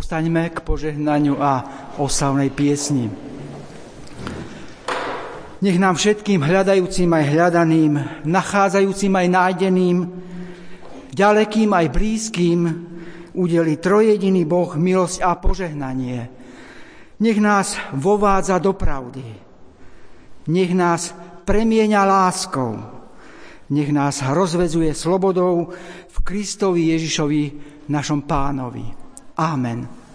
Povstaňme k požehnaniu a oslavnej piesni. Nech nám všetkým hľadajúcim aj hľadaným, nachádzajúcim aj nájdeným, ďalekým aj blízkym udeli trojjediný Boh milosť a požehnanie. Nech nás vovádza do pravdy. Nech nás premieňa láskou. Nech nás rozvedzuje slobodou v Kristovi Ježišovi, našom Pánovi. Amen.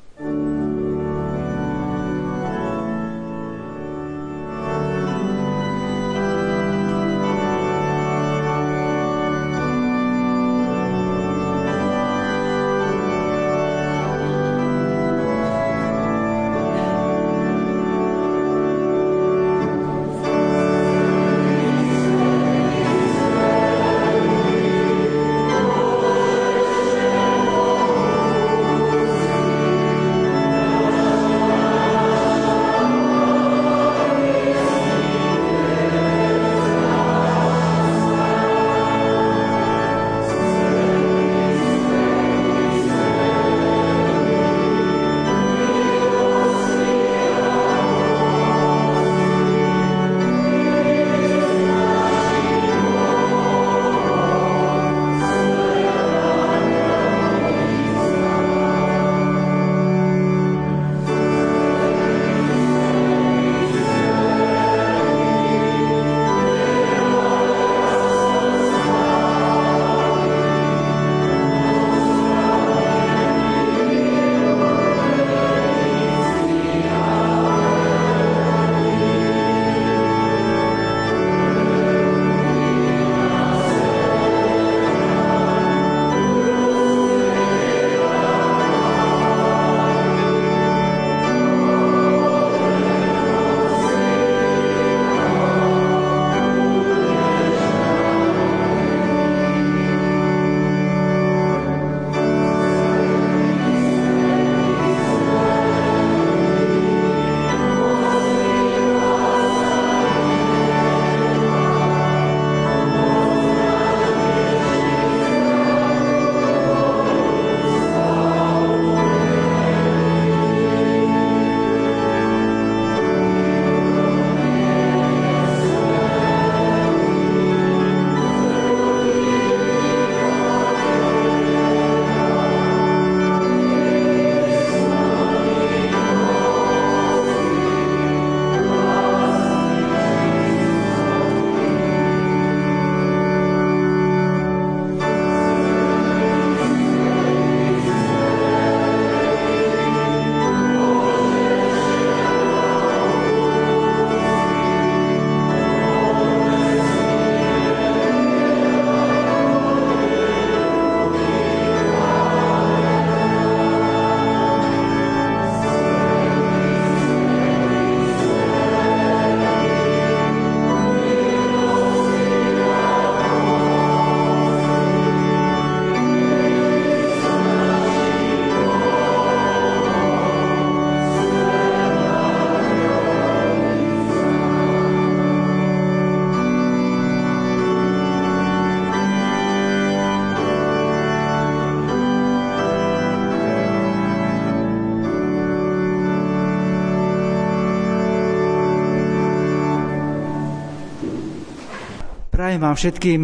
Prajem vám všetkým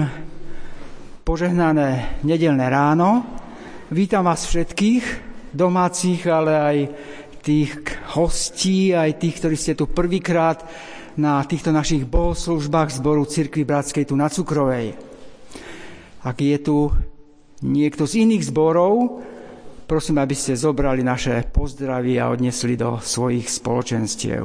požehnané nedeľné ráno. Vítam vás všetkých, domácich, ale aj tých hostí, aj tých, ktorí ste tu prvýkrát na týchto našich bohoslúžbách zboru Cirkvi Bratskej tu na Cukrovej. Ak je tu niekto z iných zborov, prosím, aby ste zobrali naše pozdravy a odnesli do svojich spoločenstiev.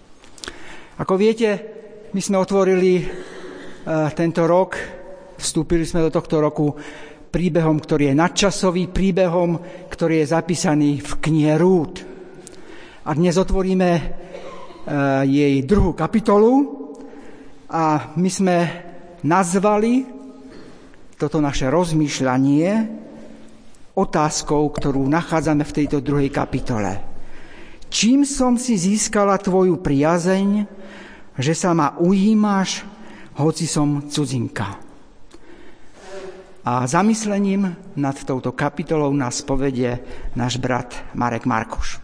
Ako viete, my sme otvorili tento rok, vstúpili sme do tohto roku príbehom, ktorý je nadčasový, príbehom, ktorý je zapísaný v knihe Rút. A dnes otvoríme jej 2. kapitolu a my sme nazvali toto naše rozmýšľanie otázkou, ktorú nachádzame v tejto 2. kapitole. Čím som si získala tvoju priazeň, že sa ma ujímaš, hoci som cudzinka? A zamyslením nad touto kapitolou nás povedie náš brat Marek Markuš.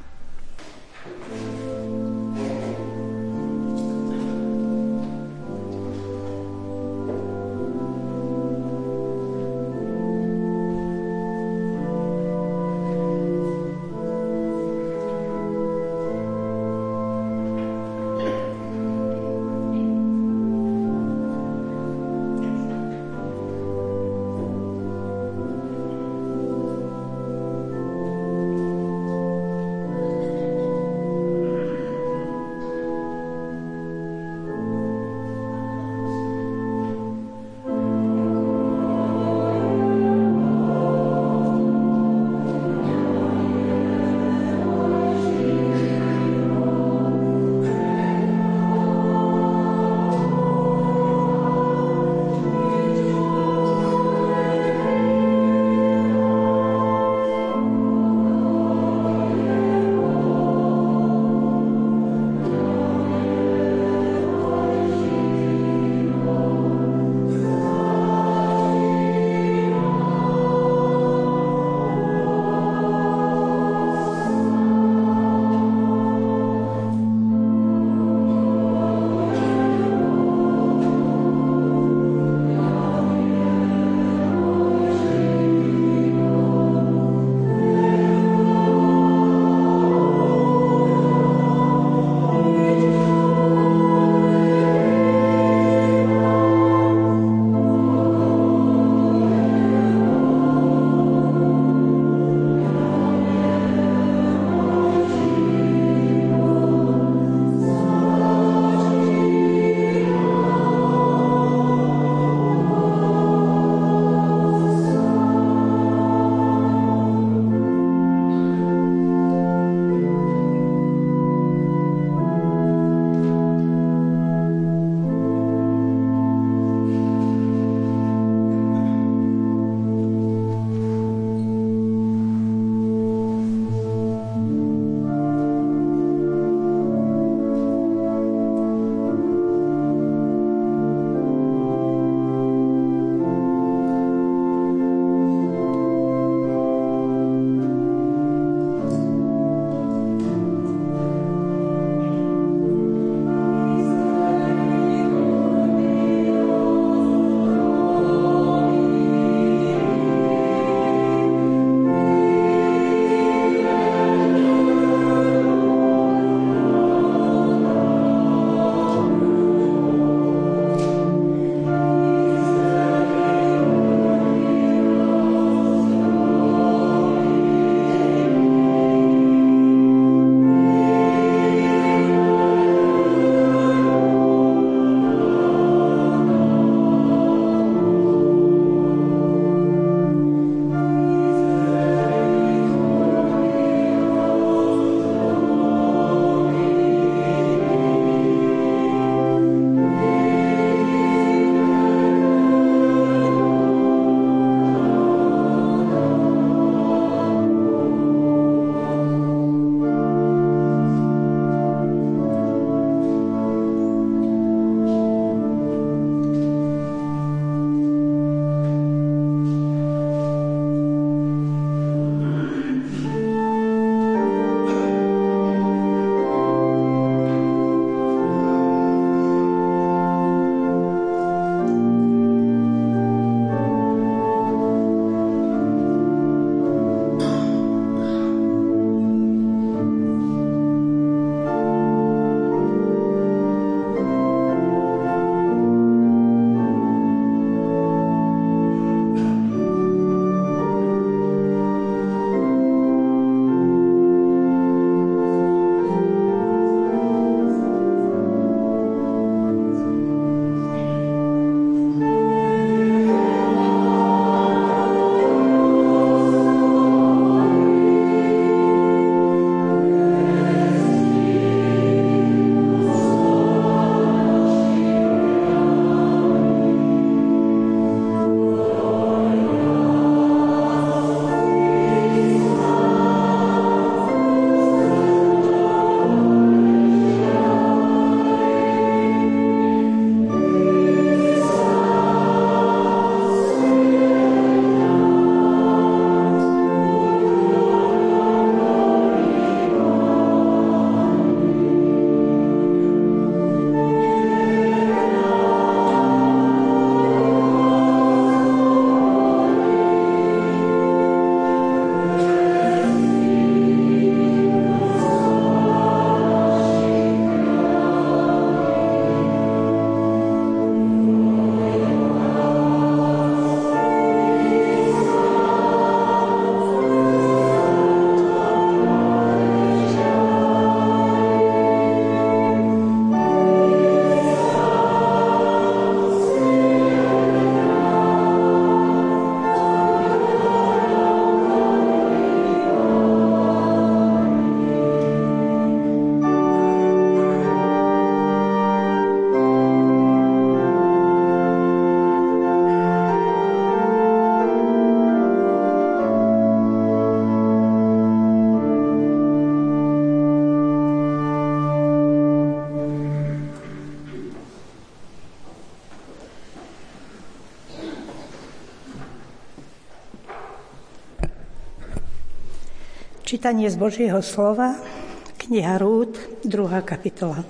Čítanie z Božieho slova, kniha Rút, 2. kapitola.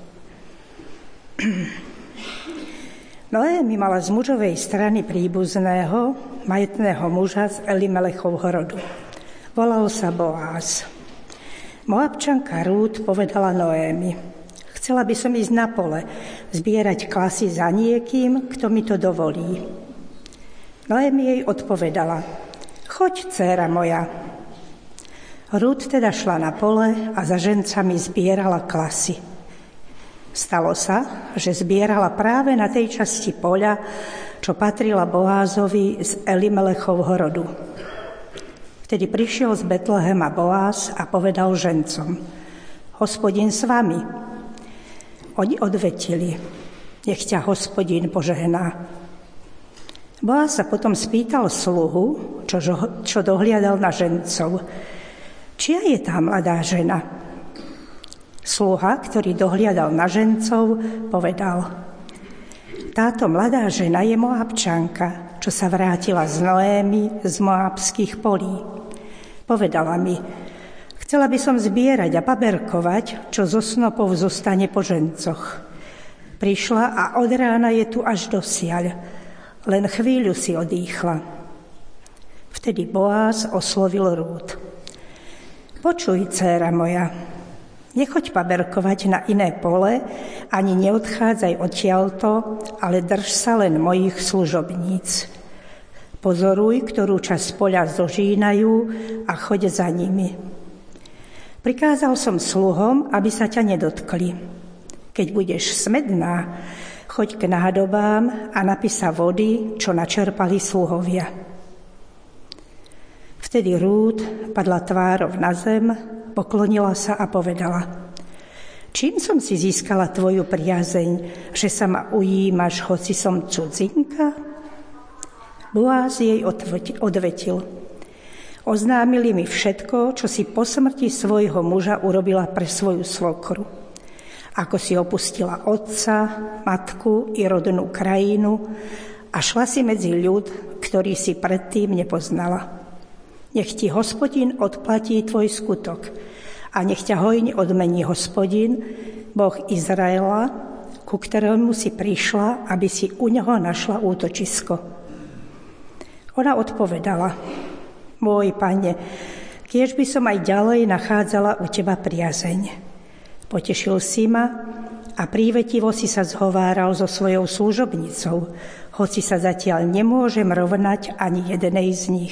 Noémi mala z mužovej strany príbuzného, majetného muža z Elimelechovho rodu. Volal sa Boáz. Moabčanka Rút povedala Noémi: chcela by som ísť na pole, zbierať klasy za niekým, kto mi to dovolí. Noémi jej odpovedala: choď, dcéra moja. Rút teda šla na pole a za žencami zbierala klasy. Stalo sa, že zbierala práve na tej časti poľa, čo patrila Boázovi z Elimelechovho rodu. Vtedy prišiel z Betlehema Boáz a povedal žencom: Hospodin s vami. Oni odvetili: nech ťa Hospodin požehná. Boáz sa potom spýtal sluhu, čo dohliadal na žencov: čia je tá mladá žena? Sluha, ktorý dohliadal na žencov, povedal: táto mladá žena je Moabčanka, čo sa vrátila z Noémi z moabských polí. Povedala mi: chcela by som zbierať a paberkovať, čo zo snopov zostane po žencoch. Prišla a od rána je tu až dosiaľ, len chvíľu si odýchla. Vtedy Boáz oslovil Rút: počuj, dcéra moja, nechoď paberkovať na iné pole, ani neodchádzaj odtiaľto, ale drž sa len mojich služobníc. Pozoruj, ktorú časť poľa zožínajú a choď za nimi. Prikázal som sluhom, aby sa ťa nedotkli. Keď budeš smedná, choď k nádobám a napij sa vody, čo načerpali sluhovia. Vtedy Rút padla tvárou na zem, poklonila sa a povedala: čím som si získala tvoju priazeň, že sa ma ujímaš, hoci som cudzinka? Boáz jej odvetil: oznámili mi všetko, čo si po smrti svojho muža urobila pre svoju svokru. Ako si opustila otca, matku i rodnú krajinu a šla si medzi ľud, ktorý si predtým nepoznala. Nech ti Hospodin odplatí tvoj skutok a nech ťa hojne odmení Hospodin, Boh Izraela, ku ktorému si prišla, aby si u neho našla útočisko. Ona odpovedala: môj pane, kiež by som aj ďalej nachádzala u teba priazeň. Potešil si ma a prívetivo si sa zhováral so svojou služobnicou, hoci sa zatiaľ nemôžem rovnať ani jednej z nich.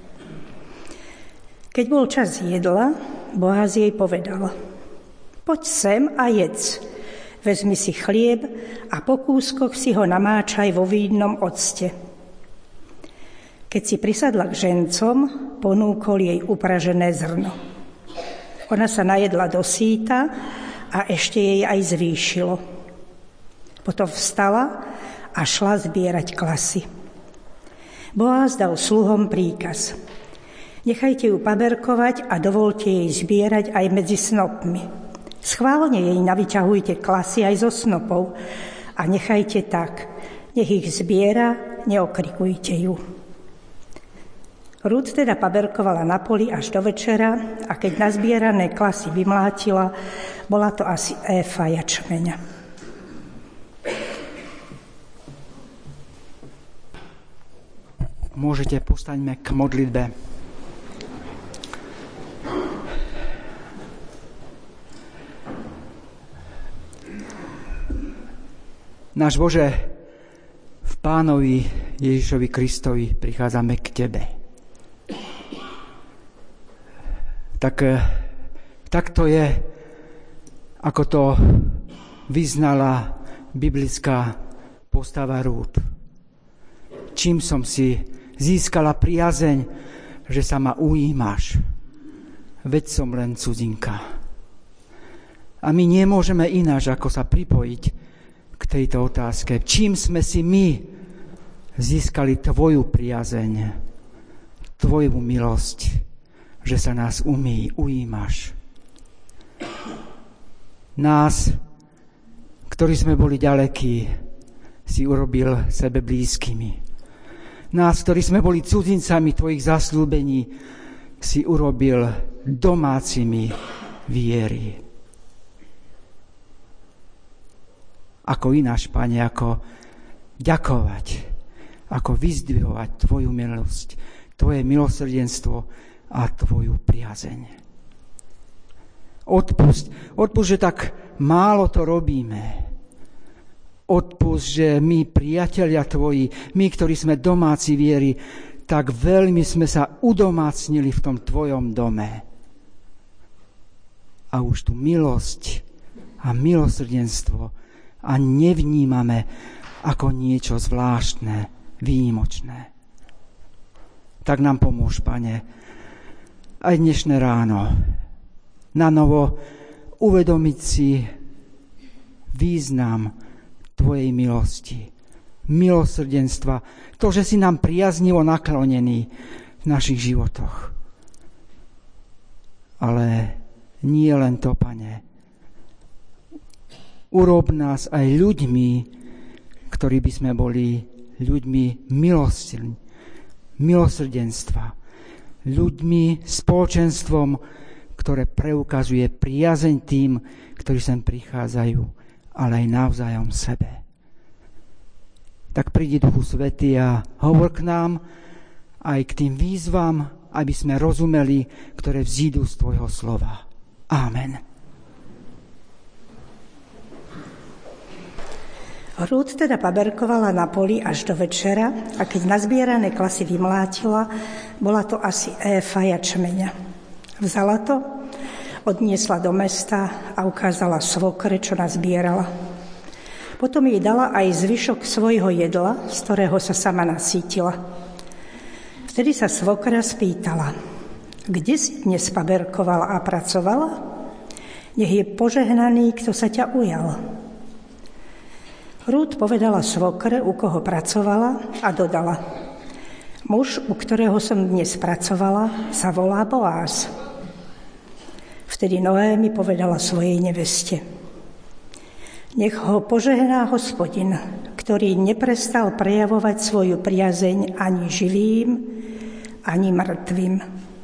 Keď bol čas jedla, Boáz jej povedal: poď sem a jedz. Vezmi si chlieb a po kúskoch si ho namáčaj vo vínnom octe. Keď si prisadla k žencom, ponúkol jej upražené zrno. Ona sa najedla do síta a ešte jej aj zvýšilo. Potom vstala a šla zbierať klasy. Boáz dal sluhom príkaz: nechajte ju paberkovať a dovolte jej zbierať aj medzi snopmi. Schválne jej navyťahujte klasy aj zo snopov a nechajte tak. Nech ich zbiera, neokrikujte ju. Rút teda paberkovala na poli až do večera a keď nazbierané klasy vymlátila, bola to asi éfa jačmeňa. Môžete, postaňme k modlitbe. Náš Bože, v Pánovi Ježišovi Kristovi prichádzame k Tebe. Tak to je, ako to vyznala biblická postava Rút. Čím som si získala priazeň, že sa ma ujímaš, veď som len cudzinka. A my nemôžeme ináč, ako sa pripojiť k tejto otázke. Čím sme si my získali tvoju priazeň, tvoju milosť, že sa nás ujímaš. Nás, ktorí sme boli ďalekí, si urobil sebe blízkymi. Nás, ktorí sme boli cudzincami tvojich zasľúbení, si urobil domácimi viery. Ako ináč, Pane, ako ďakovať, ako vyzdvihovať Tvoju milosť, Tvoje milosrdenstvo a Tvoju priazeň. Odpusť, že tak málo to robíme. Odpusť, že my, priatelia Tvoji, my, ktorí sme domáci viery, tak veľmi sme sa udomácnili v tom Tvojom dome. A už tú milosť a milosrdenstvo a nevnímame ako niečo zvláštne, výnimočné. Tak nám pomôž, Pane, aj dnešné ráno na novo uvedomiť si význam Tvojej milosti, milosrdenstva, to, že si nám priaznivo naklonený v našich životoch. Ale nie len to, Pane. Urob nás aj ľuďmi, ktorí by sme boli ľuďmi milosrdenstva, ľuďmi, spoločenstvom, ktoré preukazuje priazeň tým, ktorí sem prichádzajú, ale aj navzájom sebe. Tak prídi, Duchu Svätý, a hovor k nám aj k tým výzvam, aby sme rozumeli, ktoré vzídu z Tvojho slova. Amen. Rút teda paberkovala na poli až do večera a keď nazbierané klasy vymlátila, bola to asi éfa jačmeňa. Vzala to, odniesla do mesta a ukázala svokre, čo nazbierala. Potom jej dala aj zvyšok svojho jedla, z ktorého sa sama nasítila. Vtedy sa svokra spýtala: kde si dnes paberkovala a pracovala? Nech je požehnaný, kto sa ťa ujal. Rút povedala svokre, u koho pracovala, a dodala: muž, u ktorého som dnes pracovala, sa volá Boáz. Vtedy Noémi povedala svojej neveste: nech ho požehná Hospodin, ktorý neprestal prejavovať svoju priazeň ani živým, ani mŕtvým.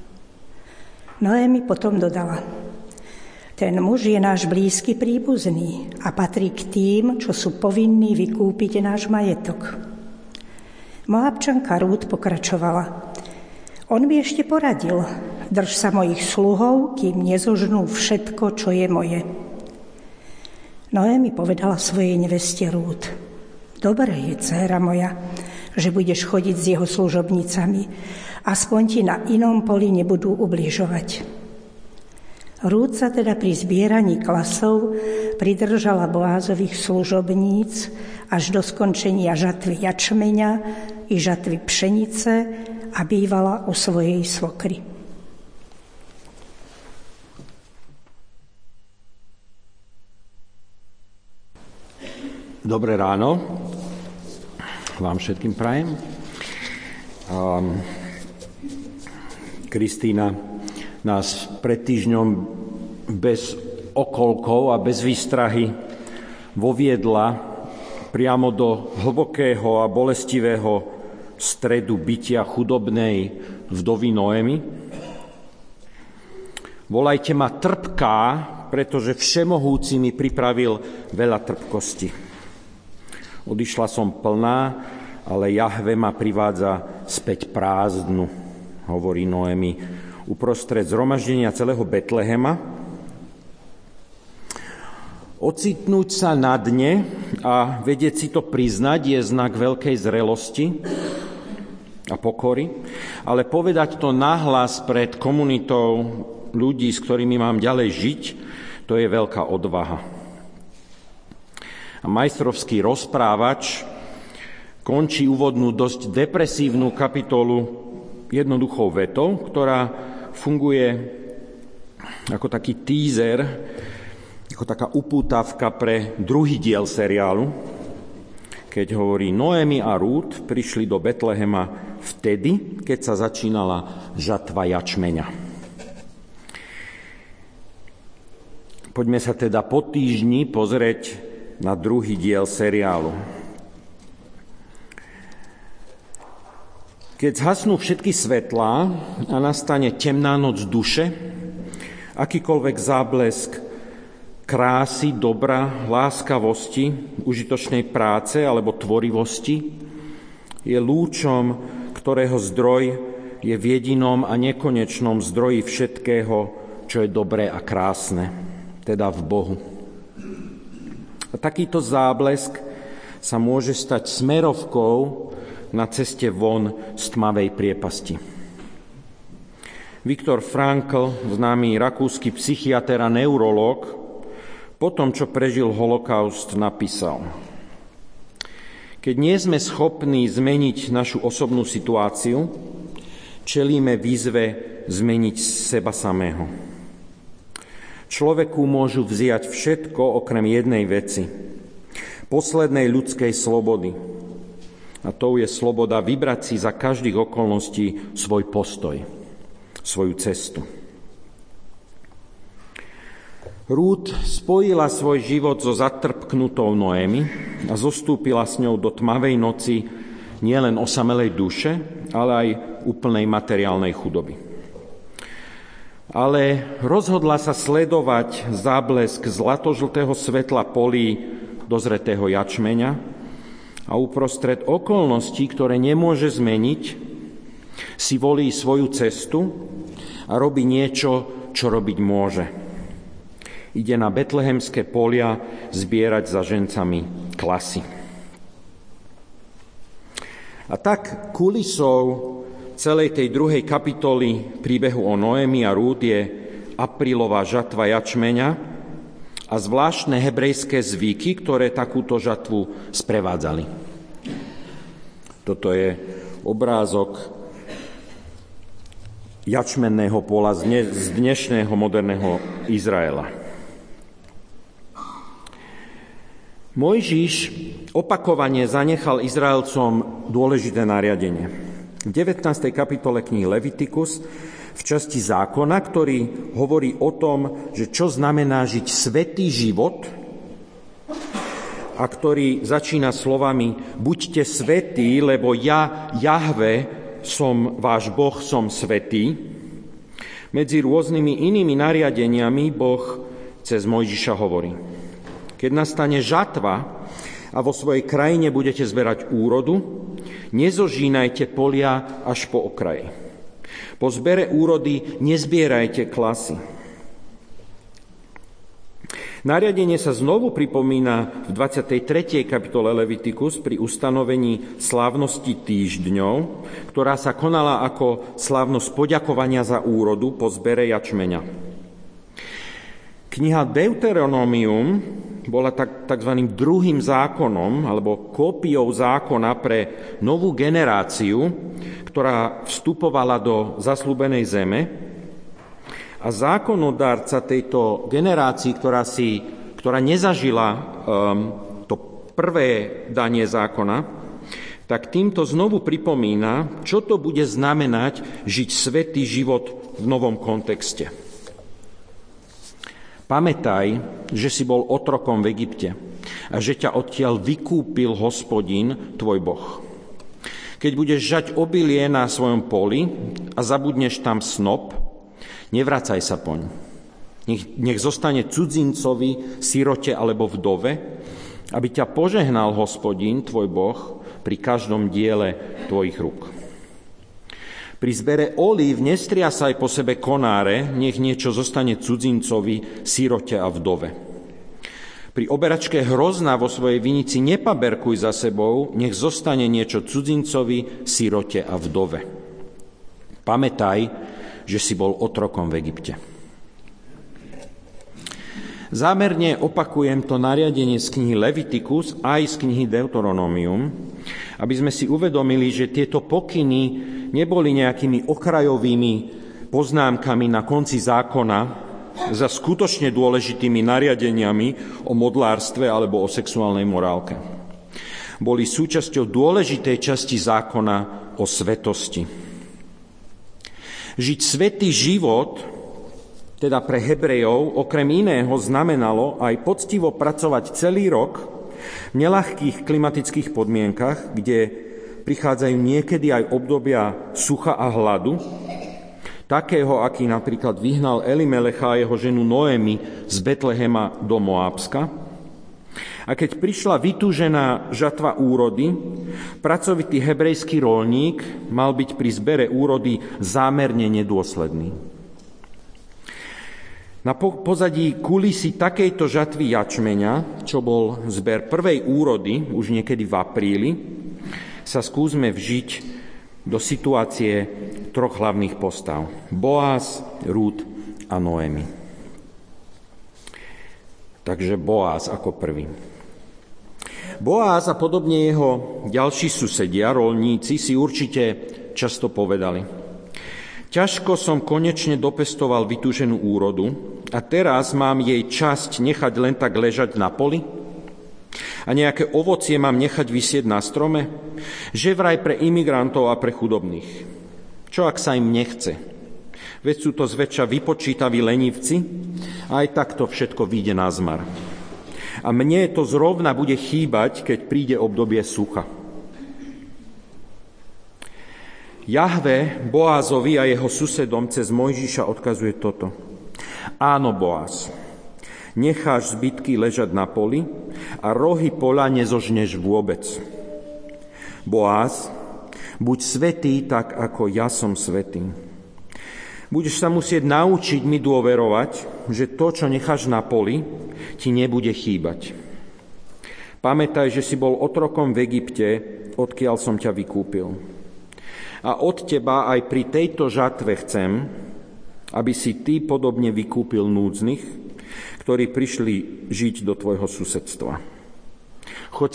Noémi potom dodala: ten muž je náš blízky príbuzný a patrí k tým, čo sú povinní vykúpiť náš majetok. Moabčanka Rút pokračovala: on mi ešte poradil, drž sa mojich sluhov, kým nezožnú všetko, čo je moje. Noémi povedala svojej neveste Rút: dobre je, dcéra moja, že budeš chodiť s jeho služobnicami, aspoň ti na inom poli nebudú ubližovať. Rút sa teda pri zbieraní klasov pridržala Boázových služobníc až do skončenia žatvy jačmeňa i žatvy pšenice a bývala u svojej svokry. Dobré ráno vám všetkým prajem. Kristína nás pred týždňom bez okolkov a bez výstrahy voviedla priamo do hlbokého a bolestivého stredu bytia chudobnej vdovy Noémy. Volajte ma trpká, pretože Všemohúci mi pripravil veľa trpkosti. Odišla som plná, ale Jahve ma privádza späť prázdnu, hovorí Noémi uprostred zhromaždenia celého Betlehema. Ocitnúť sa na dne a vedieť si to priznať je znak veľkej zrelosti a pokory, ale povedať to nahlas pred komunitou ľudí, s ktorými mám ďalej žiť, to je veľká odvaha. A majstrovský rozprávač končí úvodnú dosť depresívnu kapitolu jednoduchou vetou, ktorá funguje ako taký teaser, ako taká upútavka pre druhý diel seriálu, keď hovorí: Noémi a Rút prišli do Betlehema vtedy, keď sa začínala žatva jačmeňa. Poďme sa teda po týždni pozrieť na druhý diel seriálu. Keď zhasnú všetky svetlá a nastane temná noc duše, akýkoľvek záblesk krásy, dobra, láskavosti, užitočnej práce alebo tvorivosti je lúčom, ktorého zdroj je v jedinom a nekonečnom zdroji všetkého, čo je dobré a krásne, teda v Bohu. A takýto záblesk sa môže stať smerovkou na ceste von z tmavej priepasti. Viktor Frankl, známy rakúsky psychiater a neurológ, po tom, čo prežil holokaust, napísal: Keď nie sme schopní zmeniť našu osobnú situáciu, čelíme výzve zmeniť seba samého. Človeku môžu vziať všetko okrem jednej veci, poslednej ľudskej slobody. A tou je sloboda vybrať si za každých okolností svoj postoj, svoju cestu. Rút spojila svoj život so zatrpknutou Noémi a zostúpila s ňou do tmavej noci nielen osamelej duše, ale aj úplnej materiálnej chudoby. Ale rozhodla sa sledovať záblesk zlatožltého svetla polí dozretého jačmeňa a uprostred okolností, ktoré nemôže zmeniť, si volí svoju cestu a robí niečo, čo robiť môže. Ide na betlehemské polia zbierať za žencami klasy. A tak kulisou celej tej druhej kapitoly príbehu o Noémi a Rút je aprílová žatva jačmeňa a zvláštne hebrejské zvyky, ktoré takúto žatvu sprevádzali. Toto je obrázok jačmenného pola z dnešného moderného Izraela. Mojžiš opakovane zanechal Izraelcom dôležité nariadenie. V 19. kapitole knihy Levitikus v časti zákona, ktorý hovorí o tom, že čo znamená žiť svätý život a ktorý začína slovami buďte svätí, lebo ja, Jahve, som váš Boh, som svätý. Medzi rôznymi inými nariadeniami Boh cez Mojžiša hovorí: Keď nastane žatva a vo svojej krajine budete zberať úrodu, nezožínajte polia až po okraji. Po zbere úrody nezbierajte klasy. Nariadenie sa znovu pripomína v 23. kapitole Levitikus pri ustanovení slávnosti týždňov, ktorá sa konala ako slávnosť poďakovania za úrodu po zbere jačmeňa. Kniha Deuteronomium bola tzv. Druhým zákonom alebo kópiou zákona pre novú generáciu, ktorá vstupovala do zasľúbenej zeme. A zákonodárca tejto generácii, ktorá nezažila to prvé danie zákona, tak týmto znovu pripomína, čo to bude znamenať žiť svätý život v novom kontexte. Pamätaj, že si bol otrokom v Egypte a že ťa odtiaľ vykúpil Hospodin, tvoj Boh. Keď budeš žať obilie na svojom poli a zabudneš tam snop, nevracaj sa poň. Nech zostane cudzincovi, sirote alebo vdove, aby ťa požehnal Hospodin, tvoj Boh, pri každom diele tvojich rúk. Pri zbere olív nestriasaj po sebe konáre, nech niečo zostane cudzincovi, sirote a vdove. Pri oberačke hrozna vo svojej vinici nepaberkuj za sebou, nech zostane niečo cudzincovi, sirote a vdove. Pamätaj, že si bol otrokom v Egypte. Zámerne opakujem to nariadenie z knihy Levitikus aj z knihy Deuteronomium, aby sme si uvedomili, že tieto pokyny neboli nejakými okrajovými poznámkami na konci zákona za skutočne dôležitými nariadeniami o modlárstve alebo o sexuálnej morálke. Boli súčasťou dôležitej časti zákona o svetosti. Žiť svätý život, teda pre Hebrejov, okrem iného znamenalo aj poctivo pracovať celý rok v neľahkých klimatických podmienkach, kde prichádzajú niekedy aj obdobia sucha a hladu, takého, aký napríklad vyhnal Elimelecha a jeho ženu Noemi z Betlehema do Moábska. A keď prišla vytúžená žatva úrody, pracovitý hebrejský roľník mal byť pri zbere úrody zámerne nedôsledný. Na pozadí kulisy takejto žatvy jačmeňa, čo bol zber prvej úrody, už niekedy v apríli, sa skúsme vžiť do situácie troch hlavných postav. Boaz, Rút a Noemi. Takže Boaz ako prvý. Boaz a podobne jeho ďalší susedia, roľníci, si určite často povedali: ťažko som konečne dopestoval vytúženú úrodu a teraz mám jej časť nechať len tak ležať na poli? A nejaké ovocie mám nechať visieť na strome? Že vraj pre imigrantov a pre chudobných. Čo ak sa im nechce? Veď sú to zväčša vypočítaví lenivci a aj takto všetko vyjde na zmar. A mne to zrovna bude chýbať, keď príde obdobie sucha. Jahve Boázovi a jeho susedom cez Mojžiša odkazuje toto. Áno, Boaz, necháš zbytky ležať na poli a rohy poľa nezožneš vôbec. Boaz, buď svätý tak, ako ja som svätý. Budeš sa musieť naučiť mi dôverovať, že to, čo necháš na poli, ti nebude chýbať. Pamätaj, že si bol otrokom v Egypte, odkiaľ som ťa vykúpil. A od teba aj pri tejto žatve chcem, aby si ty podobne vykúpil núdznych, ktorí prišli žiť do tvojho susedstva. Choď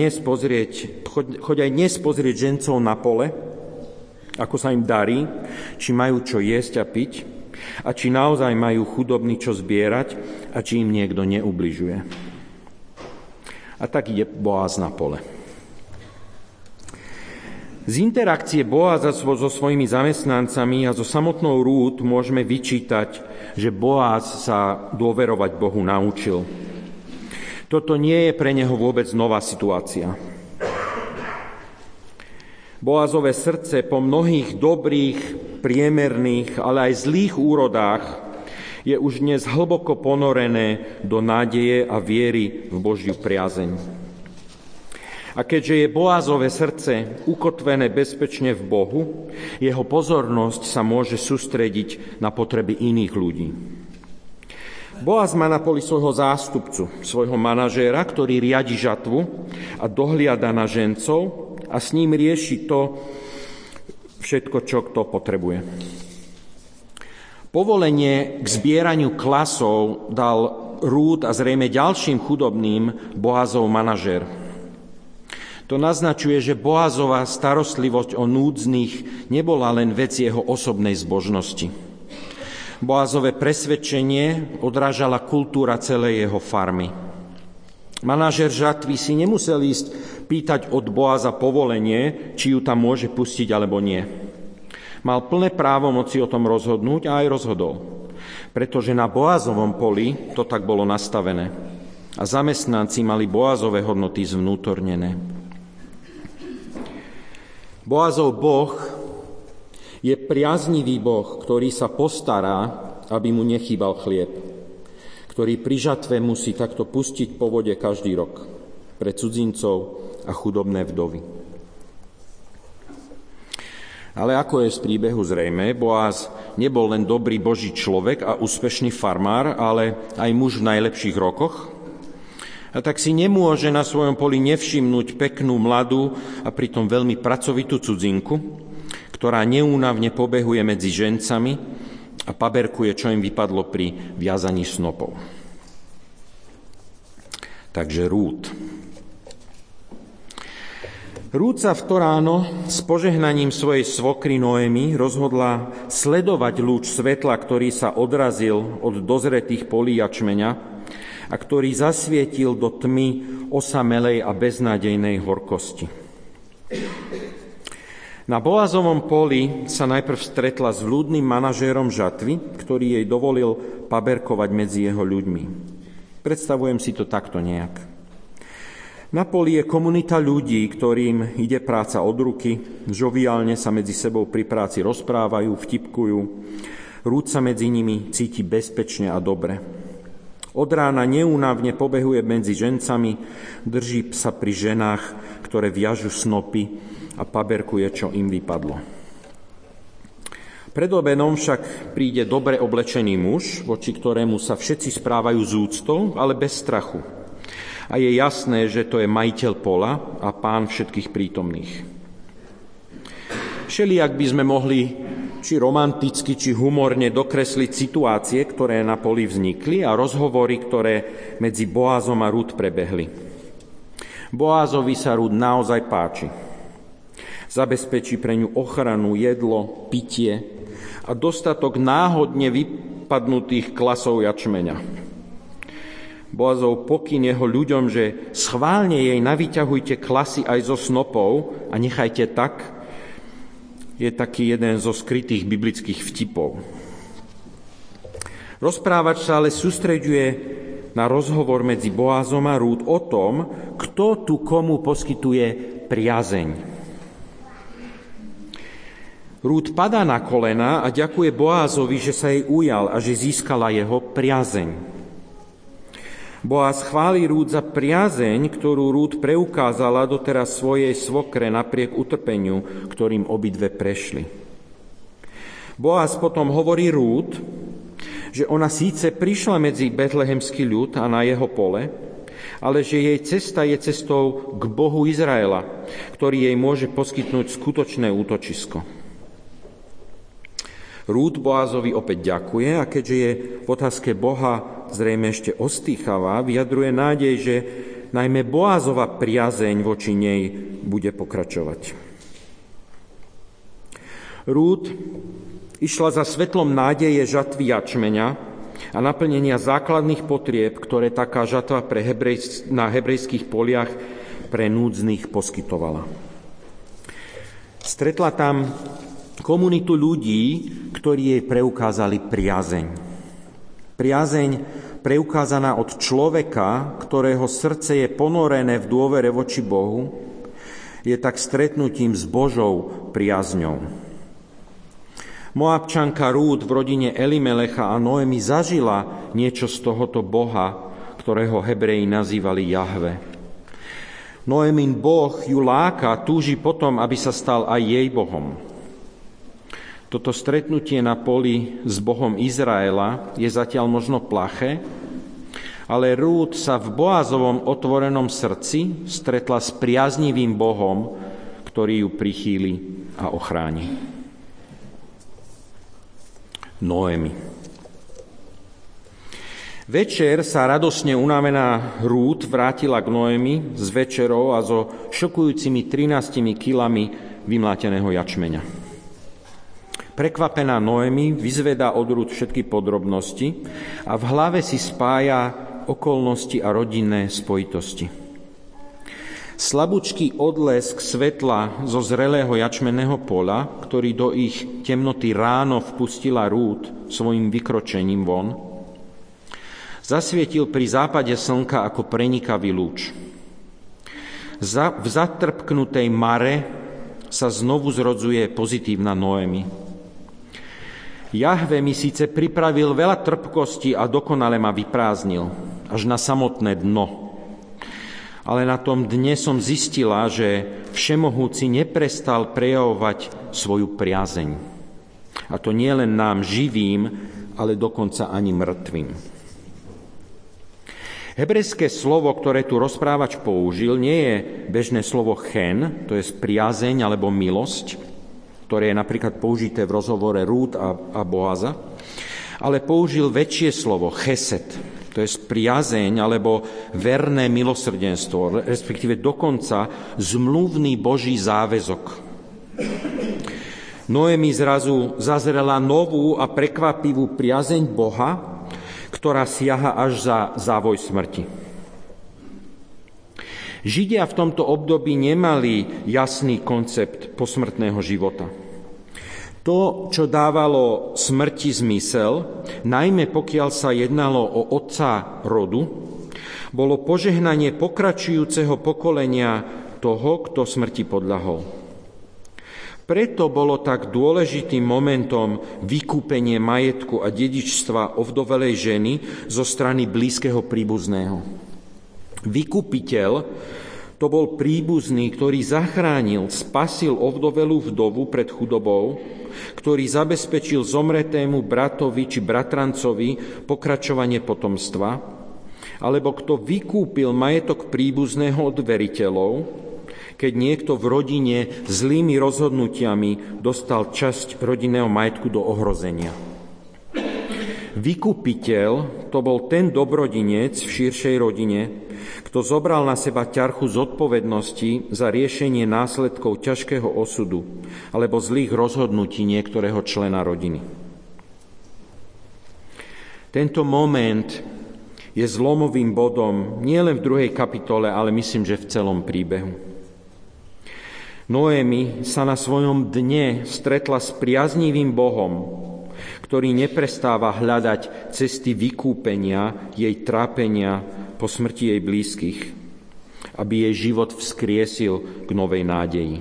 aj dnes pozrieť žencov na pole, ako sa im darí, či majú čo jesť a piť, a či naozaj majú chudobní čo zbierať a či im niekto neubližuje. A tak ide Boaz na pole. Z interakcie Boaza so svojimi zamestnancami a so samotnou Rút môžeme vyčítať, že Boaz sa dôverovať Bohu naučil. Toto nie je pre neho vôbec nová situácia. Boazové srdce po mnohých dobrých, priemerných, ale aj zlých úrodách je už dnes hlboko ponorené do nádeje a viery v Božiu priazeň. A keďže je Boazové srdce ukotvené bezpečne v Bohu, jeho pozornosť sa môže sústrediť na potreby iných ľudí. Boaz má na poli svojho zástupcu, svojho manažéra, ktorý riadi žatvu a dohliada na žencov a s ním rieši to všetko, čo kto potrebuje. Povolenie k zbieraniu klasov dal Rút a zrejme ďalším chudobným Boazov manažér. To naznačuje, že Boazová starostlivosť o núdznych nebola len vec jeho osobnej zbožnosti. Boazové presvedčenie odrážala kultúra celej jeho farmy. Manažér žatvy si nemusel ísť pýtať od Boaza povolenie, či ju tam môže pustiť alebo nie. Mal plné právomoci o tom rozhodnúť a aj rozhodol. Pretože na Boazovom poli to tak bolo nastavené. A zamestnanci mali Boazové hodnoty zvnútornené. Boazov Boh je priaznivý Boh, ktorý sa postará, aby mu nechýbal chlieb, ktorý pri žatve musí takto pustiť po vode každý rok pre cudzincov a chudobné vdovy. Ale ako je z príbehu zrejmé, Boaz nebol len dobrý Boží človek a úspešný farmár, ale aj muž v najlepších rokoch. A tak si nemôže na svojom poli nevšimnúť peknú, mladú a pritom veľmi pracovitú cudzinku, ktorá neúnavne pobehuje medzi žencami a paberkuje, čo im vypadlo pri viazaní snopov. Takže Rút. Rút sa v to ráno s požehnaním svojej svokry Noemi rozhodla sledovať lúč svetla, ktorý sa odrazil od dozretých polí jačmeňa a ktorý zasvietil do tmy osamelej a beznádejnej horkosti. Na Boazovom poli sa najprv stretla s vľúdnym manažérom žatvy, ktorý jej dovolil paberkovať medzi jeho ľuďmi. Predstavujem si to takto nejak. Na poli je komunita ľudí, ktorým ide práca od ruky, žoviálne sa medzi sebou pri práci rozprávajú, vtipkujú. Rúd sa medzi nimi cíti bezpečne a dobre. Od rána neúnavne pobehuje medzi žencami, drží sa pri ženách, ktoré viažu snopy a paberkuje, čo im vypadlo. Pred obenom však príde dobre oblečený muž, voči ktorému sa všetci správajú z úctou, ale bez strachu. A je jasné, že to je majiteľ pola a pán všetkých prítomných. Všelijak by sme mohli či romanticky, či humorne dokresliť situácie, ktoré na poli vznikli a rozhovory, ktoré medzi Boázom a Rút prebehli. Boázovi sa Rút naozaj páči. Zabezpečí pre ňu ochranu, jedlo, pitie a dostatok náhodne vypadnutých klasov jačmeňa. Boázov pokyn jeho ľuďom, že schválne jej navyťahujte klasy aj zo snopov a nechajte tak, je taký jeden zo skrytých biblických vtipov. Rozprávač sa ale sústreďuje na rozhovor medzi Boázom a Rút o tom, kto tu komu poskytuje priazeň. Rút padá na kolena a ďakuje Boázovi, že sa jej ujal a že získala jeho priazeň. Boáz chváli Rút za priazeň, ktorú Rút preukázala doteraz svojej svokre napriek utrpeniu, ktorým obidve prešli. Boáz potom hovorí Rút, že ona síce prišla medzi betlehemský ľud a na jeho pole, ale že jej cesta je cestou k Bohu Izraela, ktorý jej môže poskytnúť skutočné útočisko. Rút Boázovi opäť ďakuje a keďže je v otázke Boha zrejme ešte ostýchavá, vyjadruje nádej, že najmä Boázova priazeň voči nej bude pokračovať. Rút išla za svetlom nádeje žatvy jačmeňa a naplnenia základných potrieb, ktoré taká žatva na hebrejských poliach pre núdznych poskytovala. Stretla tam komunitu ľudí, ktorí jej preukázali priazeň. Priazeň preukázaná od človeka, ktorého srdce je ponorené v dôvere voči Bohu, je tak stretnutím s Božou priazňou. Moabčanka Rút v rodine Elimelecha a Noemi zažila niečo z tohoto Boha, ktorého Hebreji nazývali Jahve. Noemin Boh ju láka, túži potom, aby sa stal aj jej Bohom. Toto stretnutie na poli s Bohom Izraela je zatiaľ možno plaché, ale Rút sa v Boázovom otvorenom srdci stretla s priaznivým Bohom, ktorý ju prichýli a ochráni. Noemi. Večer sa radosne unavená Rút vrátila k Noemi s večerou a so šokujúcimi 13 kilami vymláteného jačmeňa. Prekvapená Noemi vyzvedá od Rút všetky podrobnosti a v hlave si spája okolnosti a rodinné spojitosti. Slabúčký odlesk svetla zo zrelého jačmenného pola, ktorý do ich temnoty ráno vpustila Rút svojim vykročením von, zasvietil pri západe slnka ako prenikavý lúč. V zatrpknutej mare sa znovu zrodzuje pozitívna Noemi. Jahve mi síce pripravil veľa trpkosti a dokonale ma vyprázdnil, až na samotné dno. Ale na tom dne som zistila, že Všemohúci neprestal prejavovať svoju priazeň. A to nie len nám živým, ale dokonca ani mŕtvým. Hebrejské slovo, ktoré tu rozprávač použil, nie je bežné slovo chen, to je priazeň alebo milosť, ktoré je napríklad použité v rozhovore Rút a Boáza, ale použil väčšie slovo chesed, to je priazeň alebo verné milosrdenstvo, respektíve dokonca zmluvný Boží záväzok. Noemi zrazu zazrela novú a prekvapivú priazeň Boha, ktorá siaha až za závoj smrti. Židia v tomto období nemali jasný koncept posmrtného života. To, čo dávalo smrti zmysel, najmä pokiaľ sa jednalo o otca rodu, bolo požehnanie pokračujúceho pokolenia toho, kto smrti podľahol. Preto bolo tak dôležitým momentom vykúpenie majetku a dedičstva ovdovelej ženy zo strany blízkeho príbuzného. Vykupiteľ to bol príbuzný, ktorý zachránil, spasil ovdovelú vdovu pred chudobou, ktorý zabezpečil zomretému bratovi či bratrancovi pokračovanie potomstva, alebo kto vykúpil majetok príbuzného od veriteľov, keď niekto v rodine zlými rozhodnutiami dostal časť rodinného majetku do ohrozenia. Vykupiteľ to bol ten dobrodinec v širšej rodine, kto zobral na seba ťarchu zodpovednosti za riešenie následkov ťažkého osudu alebo zlých rozhodnutí niektorého člena rodiny. Tento moment je zlomovým bodom nielen v 2. kapitole, ale myslím, že v celom príbehu. Noémi sa na svojom dne stretla s priaznivým Bohom, ktorý neprestáva hľadať cesty vykúpenia jej trápenia po smrti jej blízkych, aby jej život vzkriesil k novej nádeji.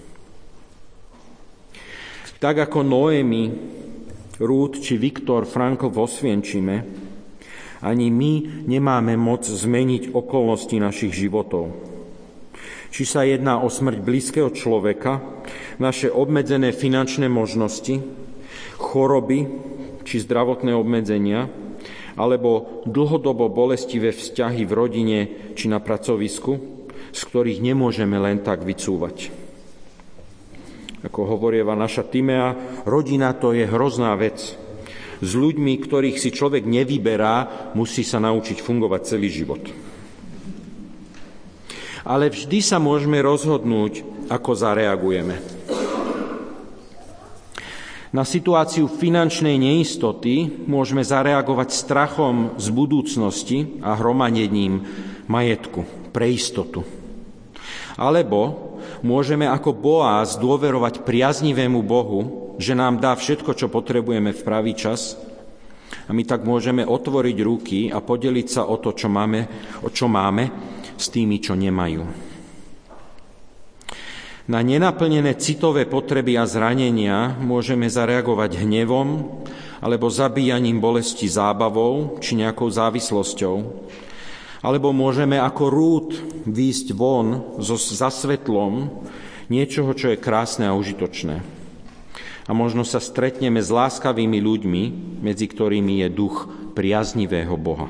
Tak ako Noémi, Ruth či Viktor Frankl v Osvienčime, ani my nemáme moc zmeniť okolnosti našich životov. Či sa jedná o smrť blízkeho človeka, naše obmedzené finančné možnosti, choroby či zdravotné obmedzenia, alebo dlhodobo bolestivé vzťahy v rodine či na pracovisku, z ktorých nemôžeme len tak vycúvať. Ako hovorieva naša Timea, rodina to je hrozná vec. S ľuďmi, ktorých si človek nevyberá, musí sa naučiť fungovať celý život. Ale vždy sa môžeme rozhodnúť, ako zareagujeme. Na situáciu finančnej neistoty môžeme zareagovať strachom z budúcnosti a hromadením majetku pre istotu. Alebo môžeme ako Boaz dôverovať priaznivému Bohu, že nám dá všetko, čo potrebujeme v pravý čas, a my tak môžeme otvoriť ruky a podeliť sa o to, čo máme s tými, čo nemajú. Na nenaplnené citové potreby a zranenia môžeme zareagovať hnevom alebo zabíjaním bolesti zábavou či nejakou závislosťou. Alebo môžeme ako Rút výjsť von za svetlom niečoho, čo je krásne a užitočné. A možno sa stretneme s láskavými ľuďmi, medzi ktorými je duch priaznivého Boha.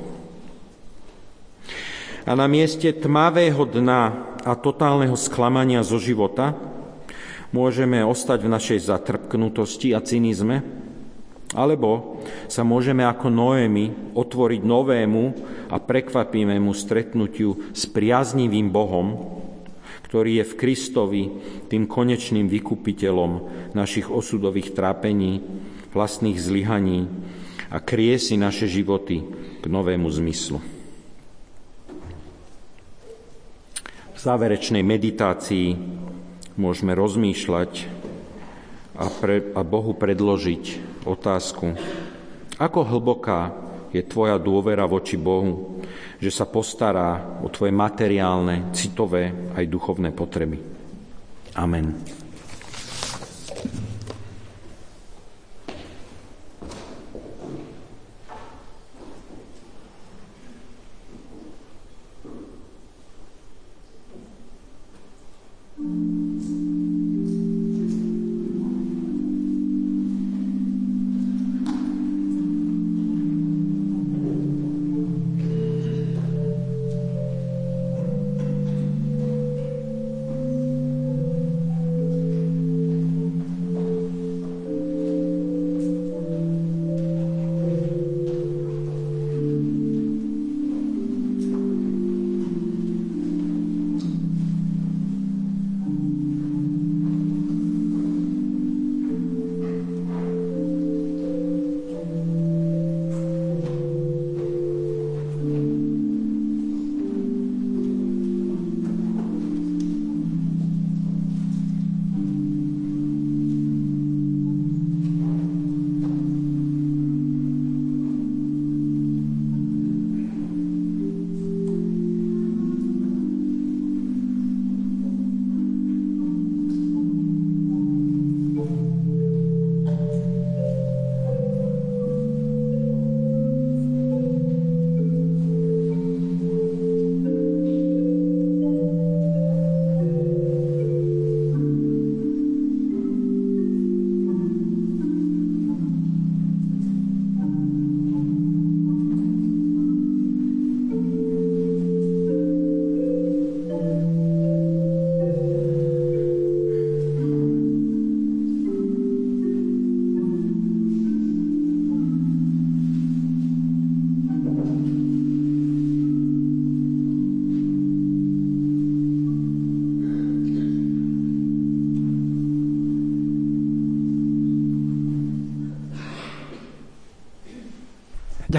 A na mieste tmavého dna a totálneho sklamania zo života môžeme ostať v našej zatrpknutosti a cynizme, alebo sa môžeme ako Noémi otvoriť novému a prekvapivému stretnutiu s priaznivým Bohom, ktorý je v Kristovi tým konečným vykupiteľom našich osudových trápení, vlastných zlyhaní a kriesi naše životy k novému zmyslu. V záverečnej meditácii môžeme rozmýšľať a Bohu predložiť otázku, ako hlboká je tvoja dôvera voči Bohu, že sa postará o tvoje materiálne, citové aj duchovné potreby. Amen.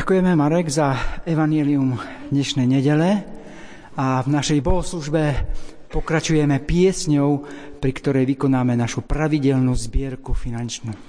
Ďakujeme, Marek, za evanjelium dnešnej nedele a v našej bohoslužbe pokračujeme piesňou, pri ktorej vykonáme našu pravidelnú zbierku finančnú.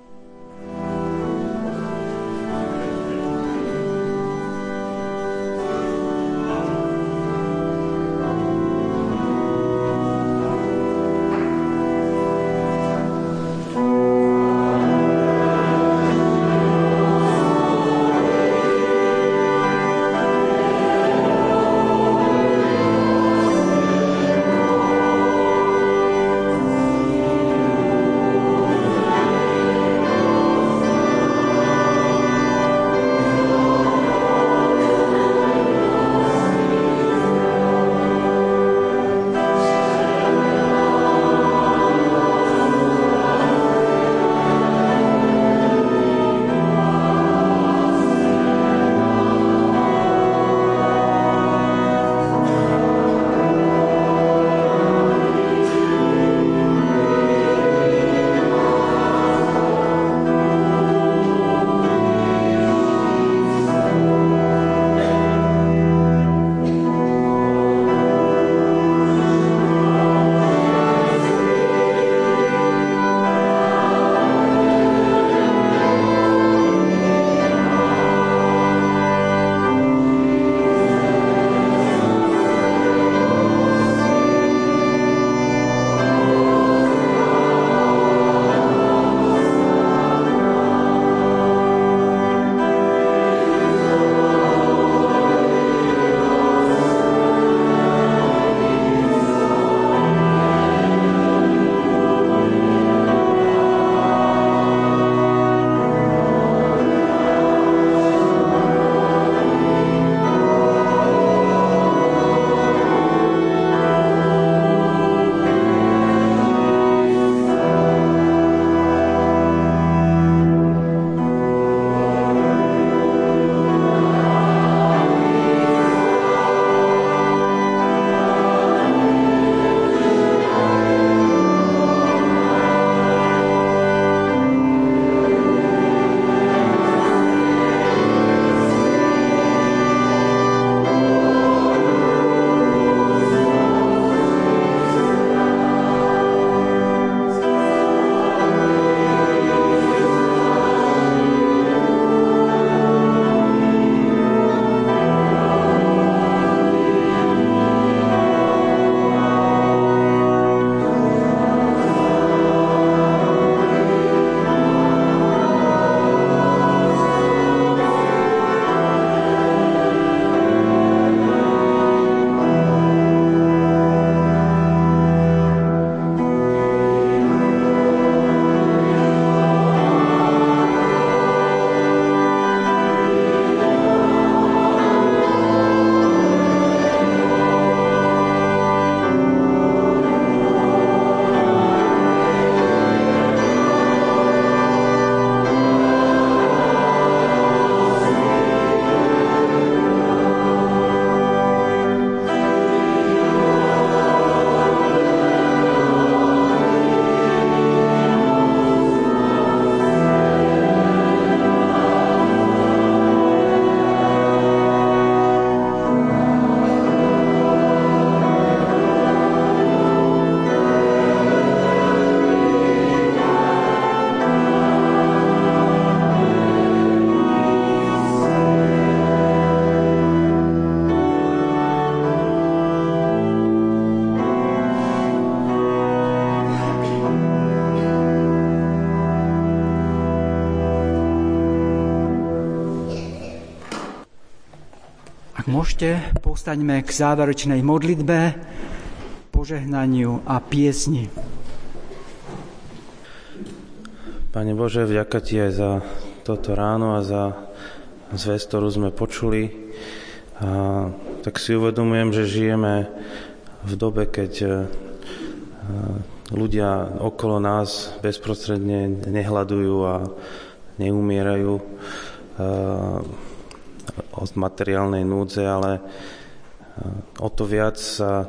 Môžete, povstaňme k záverečnej modlitbe, požehnaniu a piesni. Pane Bože, vďaka Ti aj za toto ráno a za zvesť, ktorú sme počuli. A tak si uvedomujem, že žijeme v dobe, keď ľudia okolo nás bezprostredne nehľadujú a neumierajú od materiálnej núdze, ale o to viac sa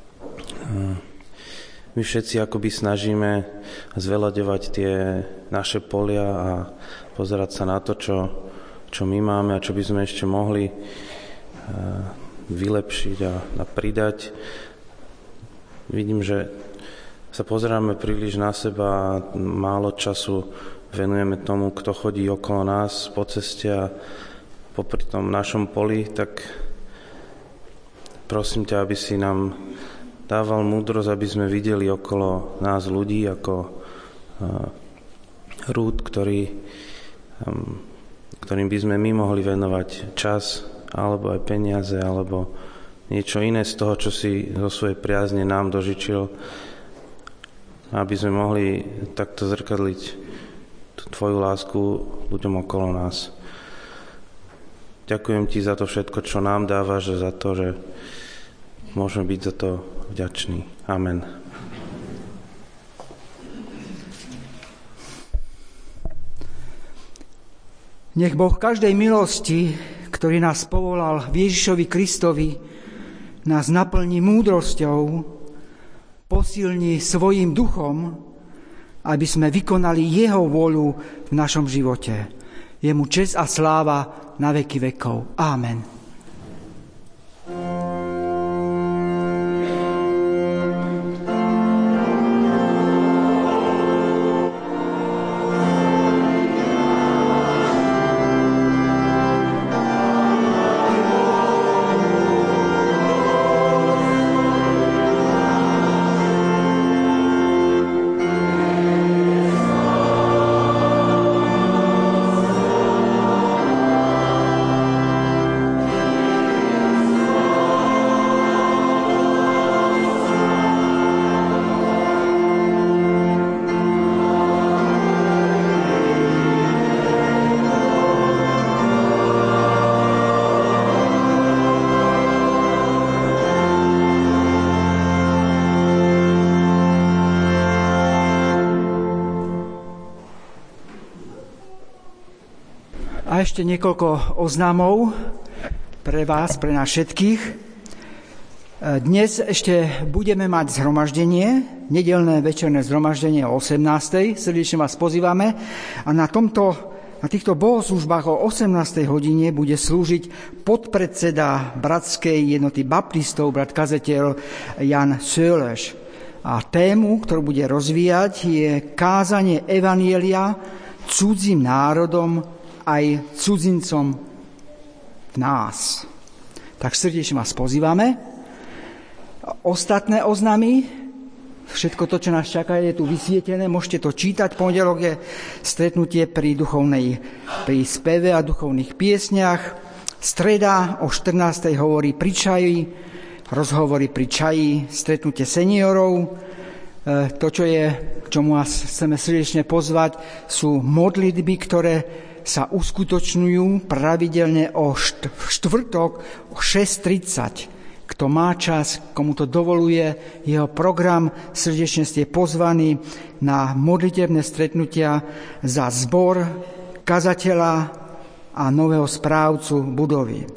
my všetci akoby snažíme zveľaďovať tie naše polia a pozerať sa na to, čo čo my máme a čo by sme ešte mohli vylepšiť a pridať. Vidím, že sa pozeráme príliš na seba a málo času venujeme tomu, kto chodí okolo nás po ceste a popri tom našom poli, tak prosím ťa, aby si nám dával múdrosť, aby sme videli okolo nás ľudí ako Rút, ktorým by sme my mohli venovať čas, alebo aj peniaze, alebo niečo iné z toho, čo si zo svojej priazne nám dožičil, aby sme mohli takto zrkadliť tvoju lásku ľuďom okolo nás. Ďakujem ti za to všetko, čo nám dávaš, a za to, že môžeme byť za to vďační. Amen. Nech Boh každej milosti, ktorý nás povolal v Ježišovi Kristovi, nás naplní múdrosťou, posilní svojím duchom, aby sme vykonali jeho vôľu v našom živote. Jemu česť a sláva na veky vekov. Amen. A ešte niekoľko oznámov pre vás, pre nás všetkých. Dnes ešte budeme mať zhromaždenie, nedeľné večerné zhromaždenie o 18:00. Srdečne vás pozývame. A na týchto bohoslúžbách o 18:00 hodine bude slúžiť podpredseda Bratskej jednoty baptistov, brat kazateľ Jan Söllers. A tému, ktorú bude rozvíjať, je kázanie evanjelia cudzím národom aj cudzincom v nás. Tak srdečne vás pozývame. Ostatné oznámy, všetko to, čo nás čaká, je tu vysvietené, môžete to čítať. Pondelok je stretnutie pri speve a duchovných piesniach. Streda o 14:00 hovorí pri čaji, rozhovory pri čaji, stretnutie seniorov. To, k čomu vás chceme srdečne pozvať, sú modlitby, ktoré sa uskutočňujú pravidelne v štvrtok o 6:30. Kto má čas, komu to dovoluje jeho program, srdečne ste pozvaní na modlitebné stretnutia za zbor, kazateľa a nového správcu budovy.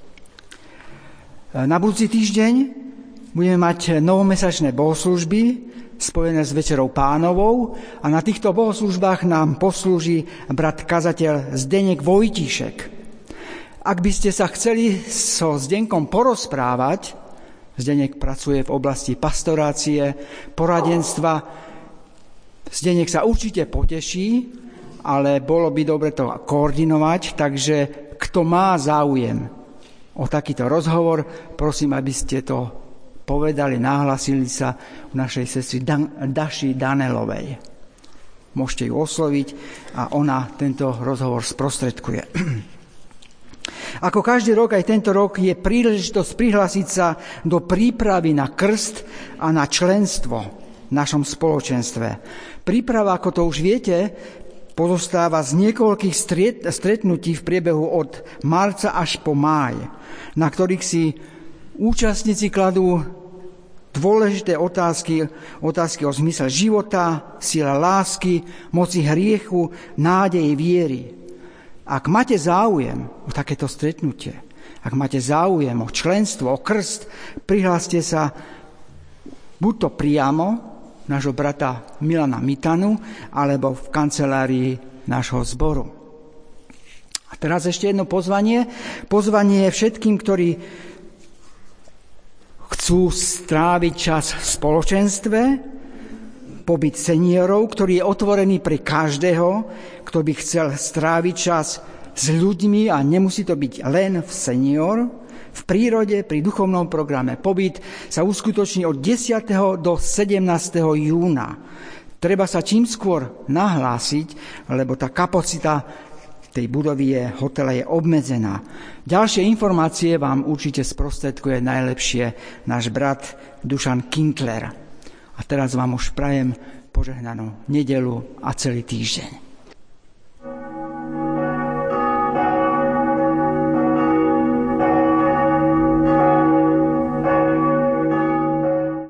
Na budúci týždeň budeme mať novomesačné bohoslúžby spojené s Večerou Pánovou a na týchto bohoslúžbách nám poslúži brat kazateľ Zdeněk Vojtíšek. Ak by ste sa chceli so Zdenkom porozprávať, Zdeněk pracuje v oblasti pastorácie, poradenstva, Zdeněk sa určite poteší, ale bolo by dobre to koordinovať, takže kto má záujem o takýto rozhovor, prosím, aby ste to povedali, nahlasili sa u našej sestry Daši Danelovej. Môžete ju osloviť a ona tento rozhovor sprostredkuje. Ako každý rok, aj tento rok je príležitosť prihlásiť sa do prípravy na krst a na členstvo v našom spoločenstve. Príprava, ako to už viete, pozostáva z niekoľkých stretnutí v priebehu od marca až po máj, na ktorých si účastníci kladú dôležité otázky o zmysle života, sila lásky, moci hriechu, nádeji, viery. Ak máte záujem o takéto stretnutie, ak máte záujem o členstvo, o krst, prihláste sa buď to priamo nášho brata Milana Mitanu, alebo v kancelárii nášho zboru. A teraz ešte jedno pozvanie. Pozvanie všetkým, ktorí chcú stráviť čas v spoločenstve, pobyt seniorov, ktorý je otvorený pre každého, kto by chcel stráviť čas s ľuďmi a nemusí to byť len v senior, v prírode, pri duchovnom programe. Pobyt sa uskutoční od 10. do 17. júna. Treba sa čím skôr nahlásiť, lebo tá kapacita tej budovy hotela je obmedzená. Ďalšie informácie vám určite sprostredkuje najlepšie náš brat Dušan Kinkler. A teraz vám už prajem požehnanú nedeľu a celý týždeň.